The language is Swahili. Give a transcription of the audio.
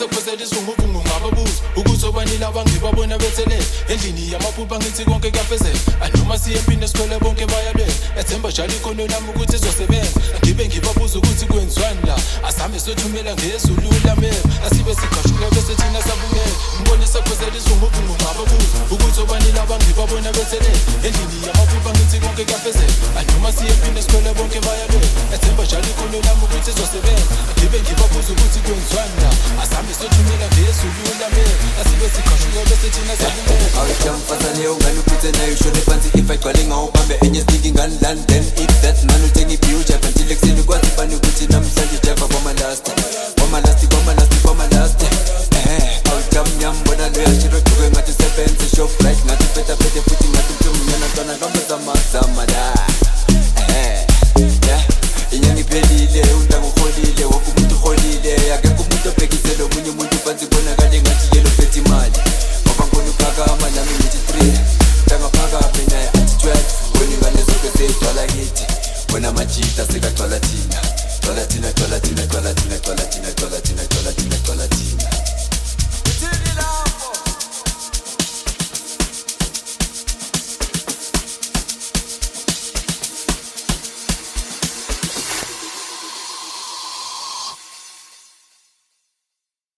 sephosela isivunguvungu ngababuza ukuthi obanile abangibabona bethele endlini yamaphupha ngithi konke kuyafezeka anoma siye empini esikhole bonke bayalwela ethemba njalo ikhono lami ukuthi izosebenza ngibe ngibabuza ukuthi kwenziwani la asambe sothumela ngezulu lamela asibe siqashule bese thina sabukela ngibone sephosela isivunguvungu ngababuza ukuthi obanile abangibabona bethele endlini yamaphupha ngithi konke kuyafezeka anoma siye empini esikhole bonke bayalwela ethemba njalo ikhono lami ukuthi izosebenza ngibe ngibabuza ukuthi kwenziwani la asambe sothumela ngezulu lamela asibe siqashule bese thina sabukela awujamfazane ungalupithe nayo ushone phansi ifayigcwale ngawubambe enye sneaking gun London if that man uthenga ibhiuja kanti ekseni kwazi bani ukuthi namhlanje java kwamalasti awujamnyambona loyashiro gqoke ngathi sebenze shop right ngathi phetaphethe futhi ngathi mntu mnyana ntwana kambe zamazama da